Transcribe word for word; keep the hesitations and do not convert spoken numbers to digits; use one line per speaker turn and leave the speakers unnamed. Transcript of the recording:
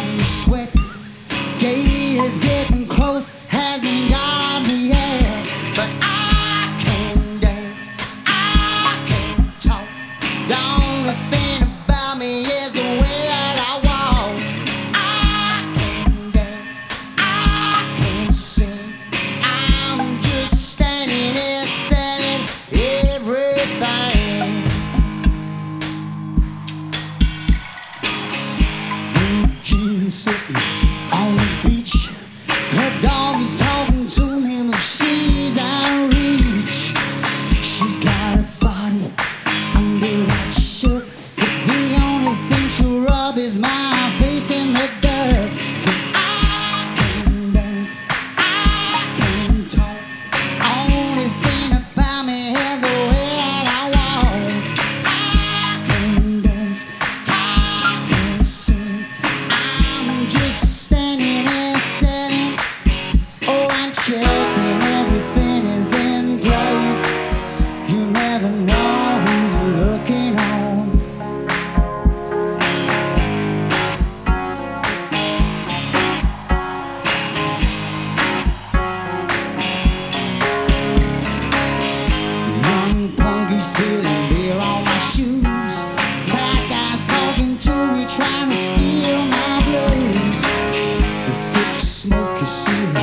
I'm sweating. Gate is getting close, hasn't got me yet. But I can dance, I can talk. The only thing about me is the way that I walk. I can dance, I can sing. I'm just standing here selling everything. Jean sitting on the beach, her dog is talking to him, but she's out of reach. She's got a body under that shirt, but the only thing she'll rub is my face in the dirt. 'Cause I can dance, I can talk. Only thing about me is the way that I walk. I can dance, I can sing. I'm just standing there selling. Oh, I'm checking everything is in place. You never know who's looking on. Young punky spilling beer on my shoes. Fat guys talking to me, trying to steal my blues. The thick smoke you see